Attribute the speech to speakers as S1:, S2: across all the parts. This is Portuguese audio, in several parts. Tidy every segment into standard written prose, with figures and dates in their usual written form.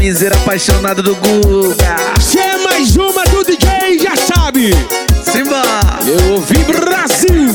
S1: Miseira apaixonado do Guga.
S2: Se é mais uma do DJ, já sabe.
S1: Simba!
S2: Eu ouvi Brasil.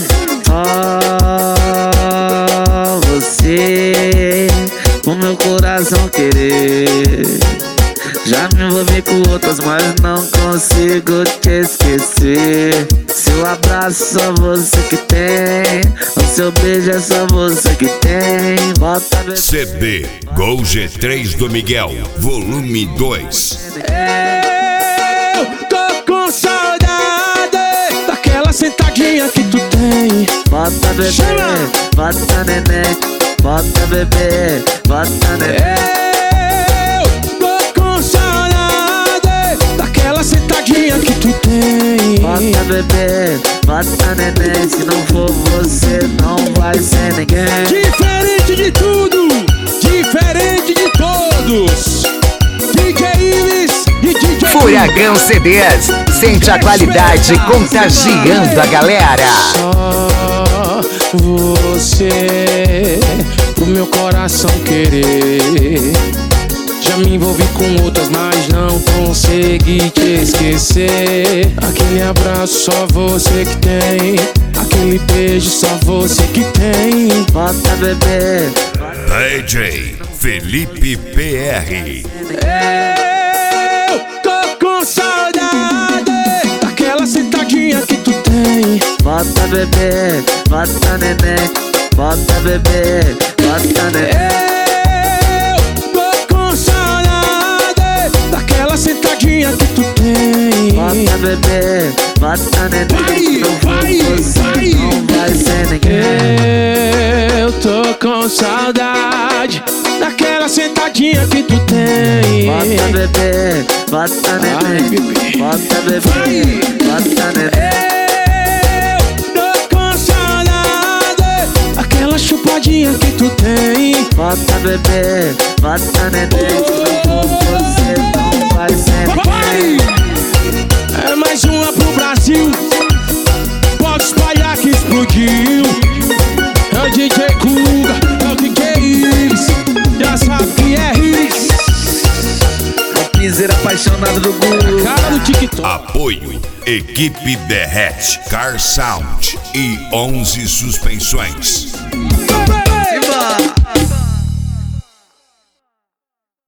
S1: Você, o meu coração querer. Já me envolvi com outras, mas não consigo te esquecer. Seu abraço só você que tem, o seu beijo é só você que tem. Volta a
S3: CD Gol G3 do Miguel, volume 2.
S2: Eu tô com saudade daquela sentadinha que tu tem.
S1: Bota bebê,
S2: Chama!
S1: bota neném, bota bebê, bota neném.
S2: Eu tô com saudade daquela sentadinha que tu tem.
S1: Bota bebê, bota neném. Se não for você, não vai ser ninguém.
S2: Diferente de tudo, diferente de todos. DJ Ives e DJ
S4: Furacão CDs, sente a qualidade contagiando a galera.
S2: Só você, o meu coração querer. Já me envolvi com outras, mas não consegui te esquecer. Aquele abraço só você que tem, aquele beijo só você que tem.
S1: Bota bebê,
S3: DJ Felipe PR.
S2: Eu tô com saudade daquela sentadinha que tu tem.
S1: bota bebê, bota neném, bota bebê, bota neném.
S2: Eu tô com saudade daquela sentadinha que tu tem.
S1: Bota bebê, bota neném. Se não for você, não vai ser ninguém.
S2: Eu tô com saudade daquela sentadinha que tu tem.
S1: Bota bebê, bota neném, bota bebê, bota neném.
S2: Eu tô com saudade daquela chupadinha que tu tem.
S1: Bota bebê, bota neném. Se não for você, não vai ser ninguém.
S2: É mais uma pro Brasil. Pode espalhar que explodiu. É o DJ Guga, é o DJ Ives. Já sabe que é Ives.
S1: Miseira apaixonado do Guga.
S2: Cara do TikTok.
S3: Apoio Equipe Derrete, Car Sound e 11 Suspensões.